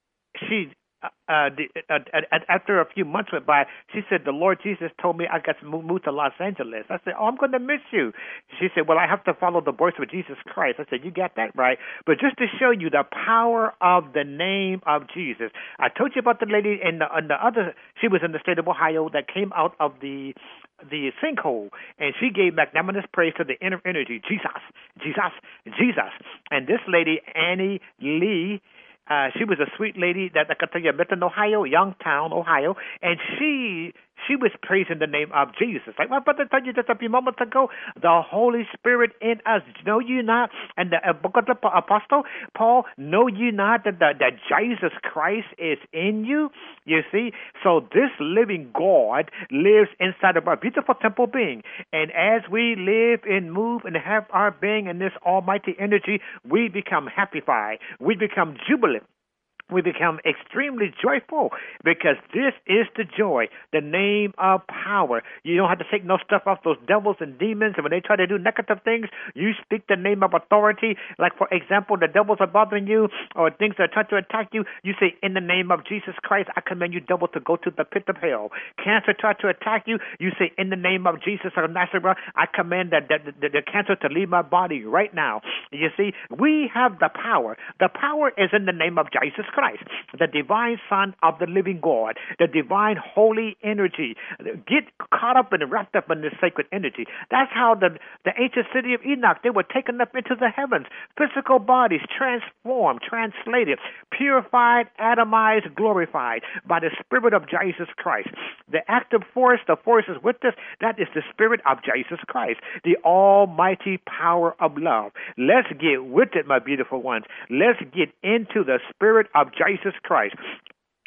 she, uh, uh, the, uh, uh, after a few months went by, she said, the Lord Jesus told me I got to move, move to Los Angeles. I said, oh, I'm going to miss you. She said, well, I have to follow the voice of Jesus Christ. I said, you got that right. But just to show you the power of the name of Jesus, I told you about the lady in the, in the other, she was in the state of Ohio that came out of the the sinkhole, and she gave magnanimous praise to the inner energy, Jesus, Jesus, Jesus. And this lady, Annie Lee, uh, she was a sweet lady that I could tell you, met in Ohio, Youngstown, Ohio, and she she was praising the name of Jesus. Like my brother told you just a few moments ago, the Holy Spirit in us. Know you not? And the uh, book of the Apostle Paul, know you not that, the, that Jesus Christ is in you? You see? So this living God lives inside of our beautiful temple being. And as we live and move and have our being in this almighty energy, we become happified. We become jubilant. We become extremely joyful because this is the joy, the name of power. You don't have to take no stuff off those devils and demons, and when they try to do negative things, you speak the name of authority. Like, for example, the devils are bothering you or things are trying to attack you. You say, in the name of Jesus Christ, I command you devil to go to the pit of hell. Cancer try to attack you. You say, in the name of Jesus of Nazareth, I command that the, the, the cancer to leave my body right now. You see, we have the power. The power is in the name of Jesus Christ. Christ, the divine Son of the living God, the divine holy energy. Get caught up and wrapped up in this sacred energy. That's how the, the ancient city of Enoch, they were taken up into the heavens. Physical bodies transformed, translated, purified, atomized, glorified by the Spirit of Jesus Christ. The active force, the force is with us. That is the Spirit of Jesus Christ, the almighty power of love. Let's get with it, my beautiful ones. Let's get into the Spirit of Jesus Christ.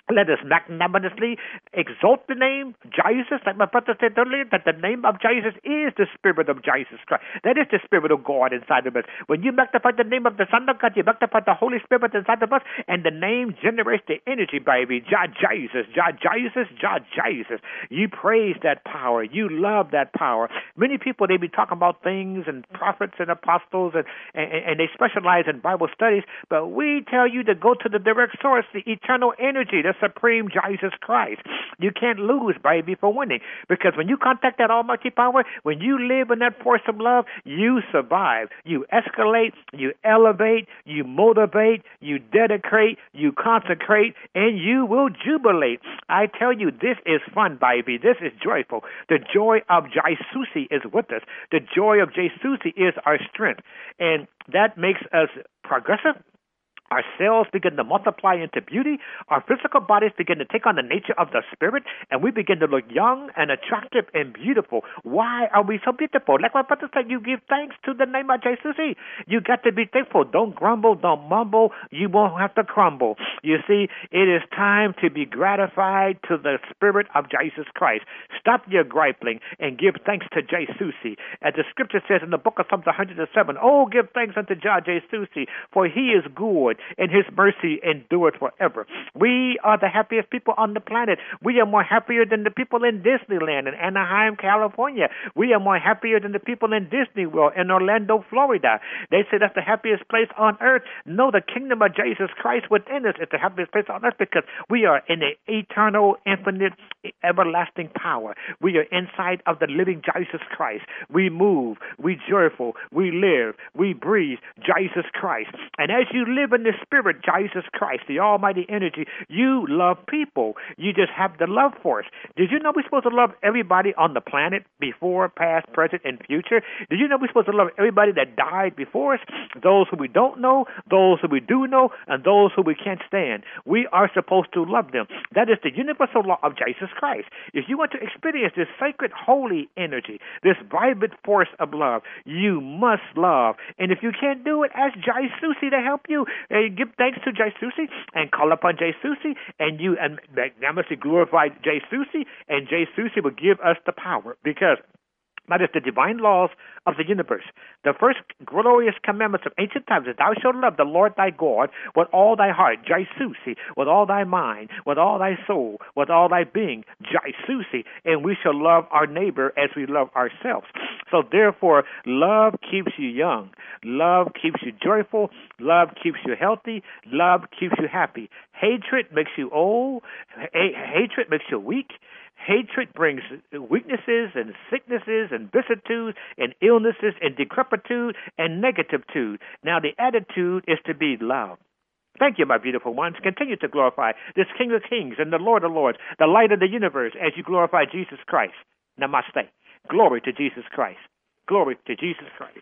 Let us magnanimously exalt the name Jesus, like my brother said earlier, that the name of Jesus is the Spirit of Jesus Christ. That is the Spirit of God inside of us. When you magnify the name of the Son of God, you magnify the Holy Spirit inside of us, and the name generates the energy, baby. Jah Jesus, Jah Jesus, Jah Jesus. You praise that power. You love that power. Many people, they be talking about things and prophets and apostles, and, and, and they specialize in Bible studies, but we tell you to go to the direct source, the eternal energy, the supreme Jesus Christ. You can't lose, baby, for winning, because when you contact that almighty power, when you live in that force of love, you survive. You escalate, you elevate, you motivate, you dedicate, you consecrate, and you will jubilate. I tell you, this is fun, baby. This is joyful. The joy of Jaisusi is with us. The joy of Jaisusi is our strength, and that makes us progressive. Our cells begin to multiply into beauty. Our physical bodies begin to take on the nature of the Spirit, and we begin to look young and attractive and beautiful. Why are we so beautiful? Like my brother said, you give thanks to the name of Jesus. You got to be thankful. Don't grumble. Don't mumble. You won't have to crumble. You see, it is time to be gratified to the Spirit of Jesus Christ. Stop your griping and give thanks to Jesus. As the Scripture says in the book of Psalms one hundred seven, oh, give thanks unto Jah Jesus, for he is good, and his mercy endureth forever. We are the happiest people on the planet. We are more happier than the people in Disneyland in Anaheim, California. We are more happier than the people in Disney World in Orlando, Florida. They say that's the happiest place on earth. No, the kingdom of Jesus Christ within us is the happiest place on earth, because we are in an eternal, infinite, everlasting power. We are inside of the living Jesus Christ. We move, we joyful, we live, we breathe Jesus Christ. And as you live in the Spirit, Jesus Christ, the almighty energy, you love people. You just have the love for us. Did you know we're supposed to love everybody on the planet, before, past, present, and future? Did you know we're supposed to love everybody that died before us? Those who we don't know, those who we do know, and those who we can't stand. We are supposed to love them. That is the universal law of Jesus Christ. If you want to experience this sacred, holy energy, this vibrant force of love, you must love. And if you can't do it, ask Jaisusi to help you. And give thanks to Jaisusi and call upon Jaisusi, and you and magnanimously glorify Jaisusi, and Jaisusi will give us the power, because that is the divine laws of the universe. The first glorious commandments of ancient times is, thou shalt love the Lord thy God with all thy heart, Jaisusi, with all thy mind, with all thy soul, with all thy being, Jaisusi, and we shall love our neighbor as we love ourselves. So therefore, love keeps you young. Love keeps you joyful. Love keeps you healthy. Love keeps you happy. Hatred makes you old. H- hatred makes you weak. Hatred brings weaknesses and sicknesses and vicissitudes and illnesses and decrepitude and negativitude. Now, the attitude is to be love. Thank you, my beautiful ones. Continue to glorify this King of Kings and the Lord of Lords, the light of the universe, as you glorify Jesus Christ. Namaste. Glory to Jesus Christ. Glory to Jesus Christ.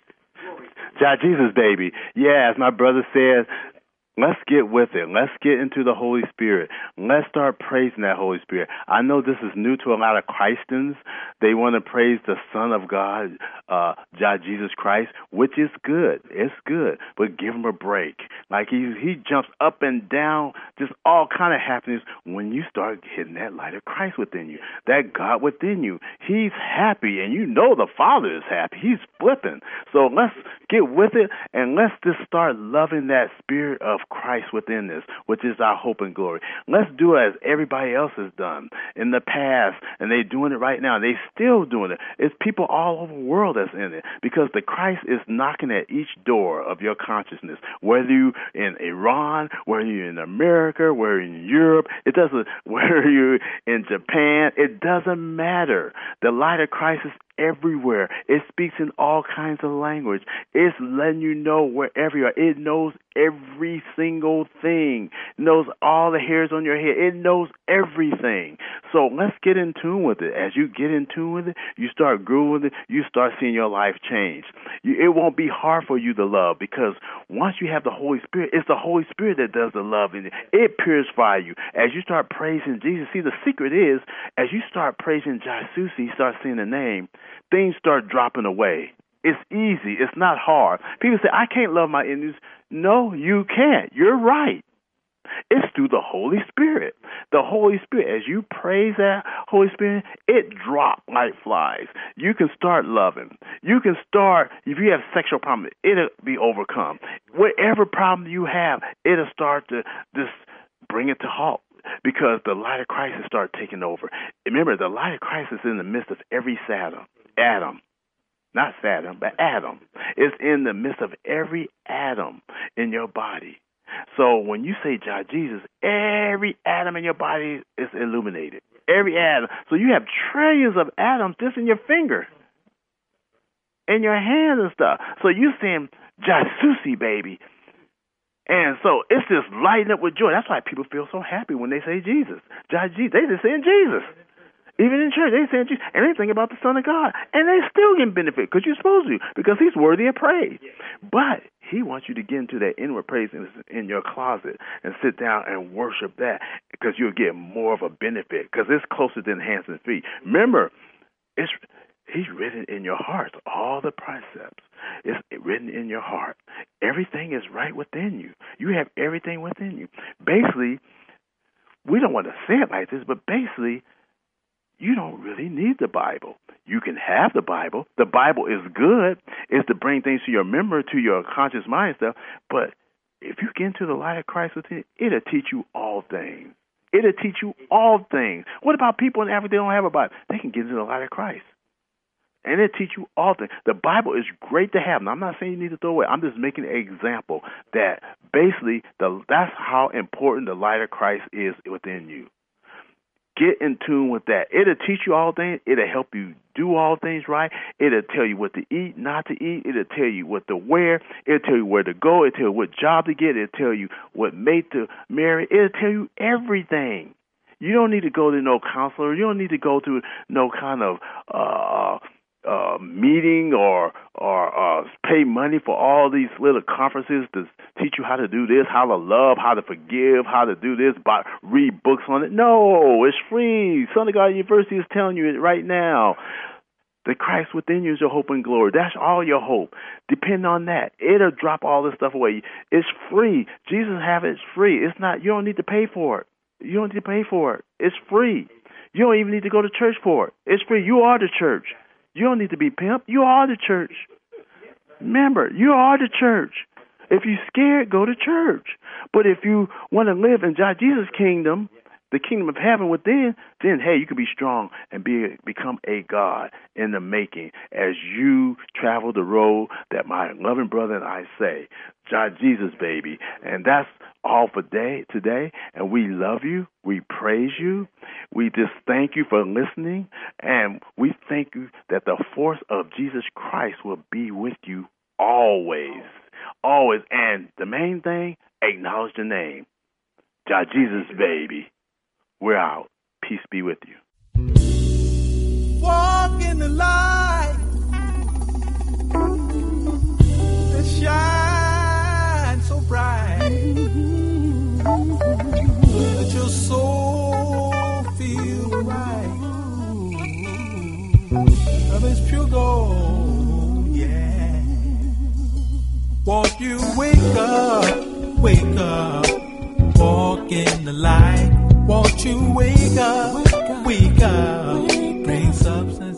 Jah Jesus, baby. Yeah, as my brother said, let's get with it. Let's get into the Holy Spirit. Let's start praising that Holy Spirit. I know this is new to a lot of Christians. They want to praise the Son of God, uh, Jah Jesus Christ, which is good. It's good, but give him a break. Like he he jumps up and down, just all kind of happiness when you start hitting that light of Christ within you, that God within you. He's happy, and you know the Father is happy. He's flipping. So let's get with it, and let's just start loving that Spirit of Christ within us, which is our hope and glory. Let's do it as everybody else has done in the past, and they're doing it right now. They still doing it. It's people all over the world that's in it, because the Christ is knocking at each door of your consciousness, whether you in Iran, whether you're in America, whether you're in Europe, it doesn't, whether you're in Japan, it doesn't matter. The light of Christ is everywhere. It speaks in all kinds of language. It's letting you know wherever you are. It knows every single thing. It knows all the hairs on your head. It knows everything. So let's get in tune with it. As you get in tune with it, you start growing with it, you start seeing your life change. You, it won't be hard for you to love, because once you have the Holy Spirit, it's the Holy Spirit that does the love in it. It purifies you. As you start praising Jesus, see, the secret is, as you start praising Jesus, you start seeing the name, things start dropping away. It's easy. It's not hard. People say, I can't love my enemies. No, you can't. You're right. It's through the Holy Spirit. The Holy Spirit, as you praise that Holy Spirit, it drops like flies. You can start loving. You can start, if you have sexual problems, it'll be overcome. Whatever problem you have, it'll start to just bring it to halt because the light of Christ will start taking over. Remember, the light of Christ is in the midst of every Saturn, atom. Not Saturn, but atom. It's in the midst of every atom in your body. So when you say God Jesus, every atom in your body is illuminated. Every atom. So you have trillions of atoms just in your finger, in your hands and stuff. So you're saying Jasusi, baby. And so it's just lighting up with joy. That's why people feel so happy when they say Jesus. God Jesus. They just saying Jesus. Even in church, they say Jesus, and they think about the Son of God, and they still get benefit because you're supposed to, because He's worthy of praise. But He wants you to get into that inward praise in, in your closet and sit down and worship that, because you'll get more of a benefit, because it's closer than hands and feet. Remember, it's He's written in your heart, all the precepts. It's written in your heart. Everything is right within you. You have everything within you. Basically, we don't want to say it like this, but basically, you don't really need the Bible. You can have the Bible. The Bible is good. It's to bring things to your memory, to your conscious mind stuff. But if you get into the light of Christ within, it'll teach you all things. It'll teach you all things. What about people in Africa that don't have a Bible? They can get into the light of Christ. And it'll teach you all things. The Bible is great to have. Now, I'm not saying you need to throw it away. I'm just making an example that basically the, that's how important the light of Christ is within you. Get in tune with that. It'll teach you all things. It'll help you do all things right. It'll tell you what to eat, not to eat. It'll tell you what to wear. It'll tell you where to go. It'll tell you what job to get. It'll tell you what mate to marry. It'll tell you everything. You don't need to go to no counselor. You don't need to go to no kind of uh, uh, meeting or or uh, pay money for all these little conferences to teach you how to do this, how to love, how to forgive, how to do this, buy, read books on it. No, it's free. Son of God University is telling you it right now. The Christ within you is your hope and glory. That's all your hope. Depend on that. It'll drop all this stuff away. It's free. Jesus have it. It's free. It's not. You don't need to pay for it. You don't need to pay for it. It's free. You don't even need to go to church for it. It's free. You are the church. You don't need to be pimp. You are the church. Remember, you are the church. If you're scared, go to church. But if you want to live in Jesus' kingdom, the kingdom of heaven within, then, hey, you can be strong and be become a God in the making as you travel the road that my loving brother and I say, God Jesus, baby. And that's all for day, today. And we love you. We praise you. We just thank you for listening. And we thank you that the force of Jesus Christ will be with you always. Always. And the main thing, acknowledge the name. God Jesus, baby. We're out. Peace be with you. Walk in the light that shines so bright that your soul feels right. Love is pure gold, yeah. Won't you wake up, wake up, walk in the light. Won't you wake up, wake up, wake up, bring substance.